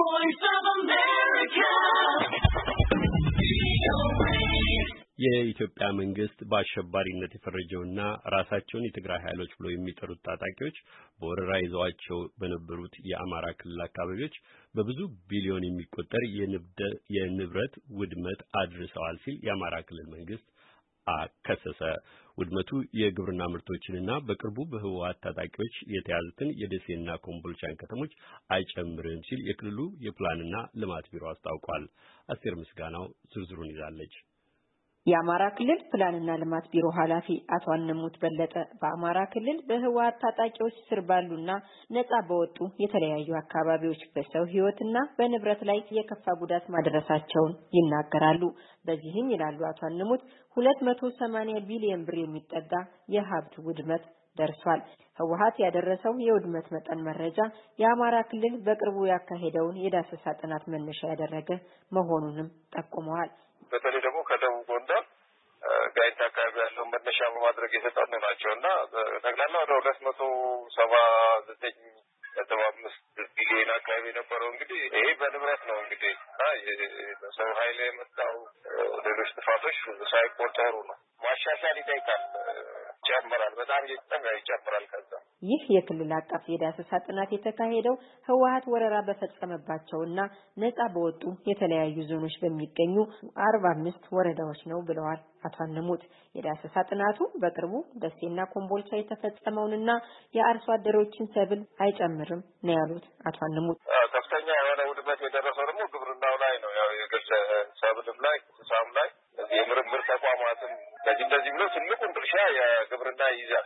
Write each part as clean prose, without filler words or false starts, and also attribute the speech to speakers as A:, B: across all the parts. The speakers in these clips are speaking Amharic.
A: voice of America.
B: የኢትዮጵያ መንግስት በአሸባሪነት የፈረጀውና ራሳቸውን የትግራይ ኃይሎች ብለው የሚጠሩት ታጣቂዎች በወረራ ይዘዋቸው በነበሩት የአማራ ክልል አካባቢዎች በብዙ ቢሊዮን የሚቆጠር የንብረት ውድመት አድርሰዋል ሲል የአማራ ክልል መንግስት ከሰሰ። ውድመቱ የግብርና ምርቶችንና በቅርቡ በህወሓት ታጣቂዎች የተያዙትን የደሴና ኮምቦልቻን ከተሞች አይጨምርም ሲል የክልሉ የፕላንና ልማት ቢሮ አስታውቋል። አስቴር ምስጋናው ዝርዝሩን ይዛለች።
C: የአማራ ክልል ፕላንና ልማት ቢሮ ኃላፊ አቶ አነሙት በለጠ በአማራ ክልል በህወሓት ታጣቂዎች ስር ባሉና ነጻ በወጡ የተለያዩ አካባቢዎች በሰው ህይወትና በንብረት ላይ የከፋ ጉዳት ማድረሳቸውን ይናገራሉ። በዚህም ይላሉ አቶ አነሙት 280 ቢሊዮን ብር የሚጠጋ የሀብት ውድመት ደርሷል። ህወሓት ያደረሰው የውድመት መጠን መረጃ የአማራ ክልል በቅርቡ ያካሄደውን የዳሰሳ ጥናት መነሻ ያደረገ መሆኑንም ጠቁመዋል።
D: በተለይ ደግሞ ከደቡብ ጎንደር ጋይንት አካባቢ ያለው መነሻ በማድረግ የተጠኑ ናቸውና ጠቅላላ ወደ 279.5 ቢሊዮን አካባቢ የነበረው እንግዲህ ይሄ በንብረት ነው እንግዲህ እና የሰው ኃይል የመጣው ሌሎች ጥፋቶች ሳይቆጠሩ ነው። ማሻሻል ይጠይቃል። ይጨምራል፣ በጣም ይጨምራል። ከዛ
C: ይህ የክልል አቀፍ የዳሰሳ ጥናት የተካሄደው ህወሓት ወረራ በፈጸመባቸውና ነጻ በወጡ የተለያዩ ዞኖች በሚገኙ 45 ወረዳዎች ነው ብለዋል አቶ አነሙት። የዳሰሳ ጥናቱ በቅርቡ ደሴና ኮምቦልቻ የተፈጸመውንና የአርሶ አደሮችን ሰብል አይጨምርም ነው ያሉት አቶ አነሙት።
D: ከፍተኛ የሆነ ውድመት የደረሰው ደግሞ ግብርናው ላይ ነው። ያው የግል ሰብልም ላይ እንስሳም ላይ የምርምር ተቋማትም እንደዚህ ብሎ ትልቁን ድርሻ የግብርና ይይዛል።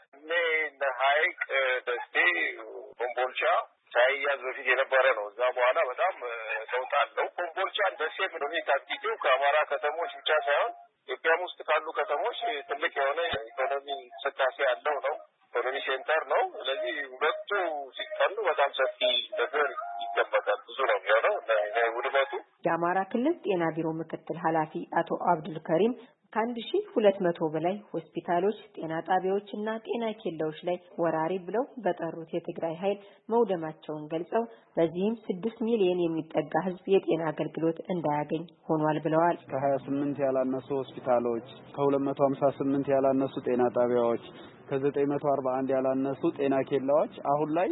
D: ሐይቅ፣ ደሴ፣ ኮምቦልቻ ሳይያዝ በፊት የነበረ ነው። እዛ በኋላ በጣም ለውጥ አለው። ኮምቦልቻን ደሴ ምንም ታክቲው ከአማራ ከተሞች ብቻ ሳይሆን ኢትዮጵያም ውስጥ ካሉ ከተሞች ትልቅ የሆነ ኢኮኖሚ እንቅስቃሴ ያለው ነው። ኢኮኖሚ ሴንተር ነው። ስለዚህ ሁለቱ ሲጠኑ በጣም ሰፊ ነገር ይገመታል። ብዙ ነው የሚሆነው ውድመቱ።
C: የአማራ ክልል ጤና ቢሮ ምክትል ኃላፊ አቶ አብዱል ከሪም ከ1200 በላይ ሆስፒታሎች፣ ጤና ጣቢያዎችና ጤና ኬላዎች ላይ ወራሪ ብለው በጠሩት የትግራይ ኃይል መውደማቸውን ገልጸው በዚህም 6 ሚሊዮን የሚጠጋ ህዝብ የጤና አገልግሎት እንዳያገኝ ሆኗል ብለዋል።
E: ከ28 ያላነሱ ሆስፒታሎች፣ ከ258 ያላነሱ ጤና ጣቢያዎች፣ ከ941 ያላነሱ ጤና ኬላዎች አሁን ላይ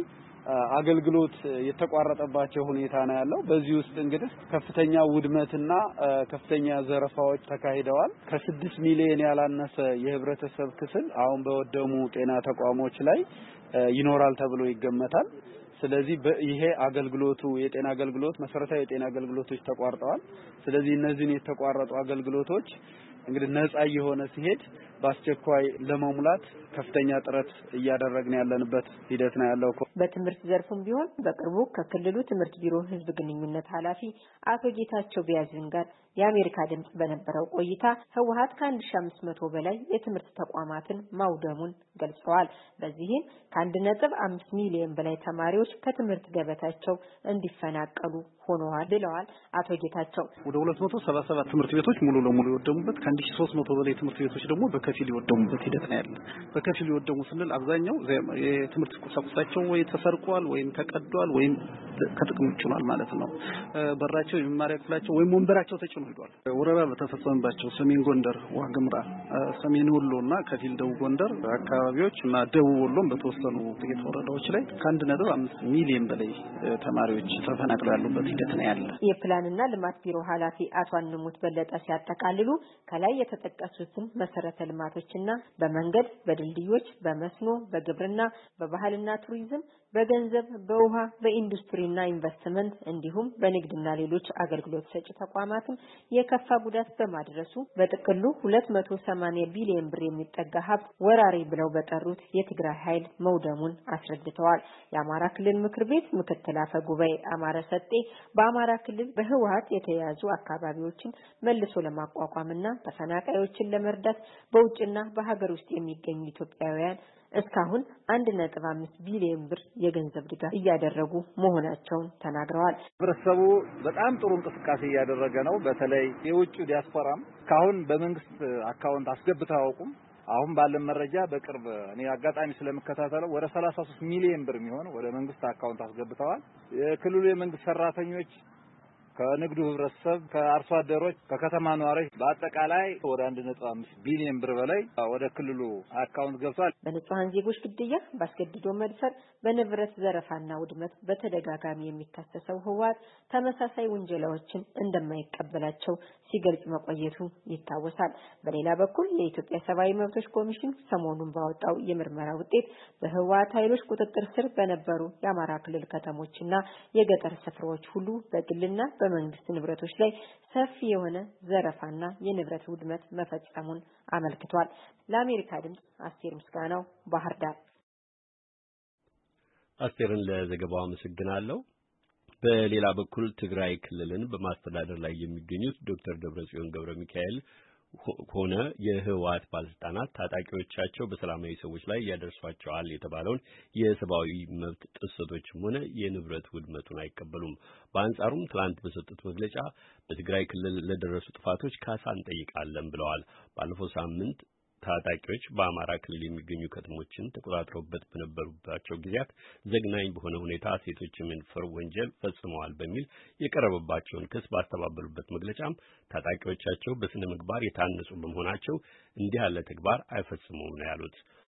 E: አገልግሎት የተቋረጠባቸው ሁኔታ ነው ያለው። በዚህ ውስጥ እንግዲህ ከፍተኛ ውድመትና ከፍተኛ ዘረፋዎች ተካሂደዋል። ከ6 ሚሊዮን ያላነሰ የህብረተሰብ ክፍል አሁን በወደሙ ጤና ተቋሞች ላይ ይኖራል ተብሎ ይገመታል። ስለዚህ ይሄ አገልግሎቱ የጤና አገልግሎት መሰረታዊ የጤና አገልግሎቶች ተቋርጠዋል። ስለዚህ እነዚህን የተቋረጡ አገልግሎቶች እንግዲህ ነፃ የሆነ ሲሄድ በአስቸኳይ ለመሙላት ከፍተኛ ጥረት እያደረግን ያለንበት ሂደት ነው ያለው።
C: በትምህርት ዘርፉም ቢሆን በቅርቡ ከክልሉ ትምህርት ቢሮ ህዝብ ግንኙነት ኃላፊ አቶ ጌታቸው ቢያዝን ጋር የአሜሪካ ድምጽ በነበረው ቆይታ ህወሓት ከ1500 በላይ የትምህርት ተቋማትን ማውደሙን ገልጸዋል። በዚህም ከ1.5 ሚሊዮን በላይ ተማሪዎች ከትምህርት ገበታቸው እንዲፈናቀሉ ሆነዋል ብለዋል አቶ ጌታቸው።
F: ወደ 277 ትምህርት ቤቶች ሙሉ ለሙሉ የወደሙበት፣ ከ1300 በላይ ትምህርት ቤቶች ደግሞ በከፊል የወደሙበት ሂደት ነው ያለው። በከፊል የወደሙ ስንል አብዛኛው የትምህርት ቁሳቁሳቸው ወይ ተሰርቋል ወይም ተቀዷል ወይም ከጥቅም ውጭ ሆኗል ማለት ነው። በራቸው የመማሪያ ክፍላቸው ወይም ወንበራቸው ተጭኖ ሄዷል። ወረራ በተፈጸመባቸው ሰሜን ጎንደር፣ ዋግምራ፣ ሰሜን ወሎና ከፊል ደቡብ ጎንደር አካባቢዎች እና ደቡብ ወሎም በተወሰኑ ጥቂት ወረዳዎች ላይ ከ1.5 ሚሊዮን በላይ ተማሪዎች ተፈናቅለው ያሉበት ሂደት ነው ያለው።
C: የፕላንና ልማት ቢሮ ኃላፊ አቶ አነሙት በለጠ ሲያጠቃልሉ ከላይ የተጠቀሱትን መሰረተ ልማቶችና በመንገድ፣ በድልድዮች፣ በመስኖ፣ በግብርና፣ በባህልና ቱሪዝም፣ በገንዘብ፣ በውሃ፣ በኢንዱስትሪና ኢንቨስትመንት እንዲሁም በንግድና ሌሎች አገልግሎት ሰጪ ተቋማትም የከፋ ጉዳት በማድረሱ በጥቅሉ 280 ቢሊዮን ብር የሚጠጋ ሀብት ወራሪ ብለው በጠሩት የትግራይ ኃይል መውደሙን አስረድተዋል። የአማራ ክልል ምክር ቤት ምክትል አፈ ጉባኤ አማረ ሰጤ በአማራ ክልል በህወሓት የተያዙ አካባቢዎችን መልሶ ለማቋቋምና ተፈናቃዮችን ለመርዳት በውጭና በሀገር ውስጥ የሚገኙ ኢትዮጵያውያን እስካሁን 1.5 ቢሊዮን ብር የገንዘብ ድጋፍ እያደረጉ መሆናቸውን ተናግረዋል።
E: ህብረተሰቡ በጣም ጥሩ እንቅስቃሴ እያደረገ ነው። በተለይ የውጭ ዲያስፖራም ካሁን በመንግስት አካውንት አስገብተው አያውቁም። አሁን ባለን መረጃ በቅርብ እኔ አጋጣሚ ስለምከታተለው ወደ 33 ሚሊዮን ብር የሚሆን ወደ መንግስት አካውንት አስገብተዋል። የክልሉ የመንግስት ሰራተኞች ከንግዱ ህብረተሰብ፣ ከአርሶ አደሮች፣ ከከተማ ነዋሪዎች በአጠቃላይ ወደ 1.5 ቢሊዮን ብር በላይ ወደ ክልሉ አካውንት ገብቷል።
C: በንጹሃን ዜጎች ግድያ፣ ባስገድዶ መድፈር፣ በንብረት ዘረፋና ውድመት በተደጋጋሚ የሚካሰሰው ህወሓት ተመሳሳይ ውንጀላዎችን እንደማይቀበላቸው ሲገልጽ መቆየቱ ይታወሳል። በሌላ በኩል የኢትዮጵያ ሰብአዊ መብቶች ኮሚሽን ሰሞኑን ባወጣው የምርመራ ውጤት በህወሓት ኃይሎች ቁጥጥር ስር በነበሩ የአማራ ክልል ከተሞችና የገጠር ስፍራዎች ሁሉ በግልና በመንግስት ንብረቶች ላይ ሰፊ የሆነ ዘረፋና የንብረት ውድመት መፈጸሙን አመልክቷል። ለአሜሪካ ድምጽ አስቴር ምስጋናው ባህር ዳር።
B: አስቴርን ለዘገባው አመሰግናለሁ። በሌላ በኩል ትግራይ ክልልን በማስተዳደር ላይ የሚገኙት ዶክተር ደብረጽዮን ገብረ ሚካኤል ሆነ የህወሓት ባለስልጣናት ታጣቂዎቻቸው በሰላማዊ ሰዎች ላይ ያደርሷቸዋል የተባለውን የሰብአዊ መብት ጥሰቶችም ሆነ የንብረት ውድመቱን አይቀበሉም። በአንጻሩም ትላንት በሰጡት መግለጫ በትግራይ ክልል ለደረሱ ጥፋቶች ካሳ እንጠይቃለን ብለዋል። ባለፈው ሳምንት ታጣቂዎች በአማራ ክልል የሚገኙ ከተሞችን ተቆጣጥረውበት በነበሩባቸው ጊዜያት ዘግናኝ በሆነ ሁኔታ ሴቶችን የመድፈር ወንጀል ፈጽመዋል በሚል የቀረበባቸውን ክስ ባስተባበሉበት መግለጫም ታጣቂዎቻቸው በስነ ምግባር የታነጹ በመሆናቸው እንዲህ ያለ ተግባር አይፈጽሙም ነው ያሉት።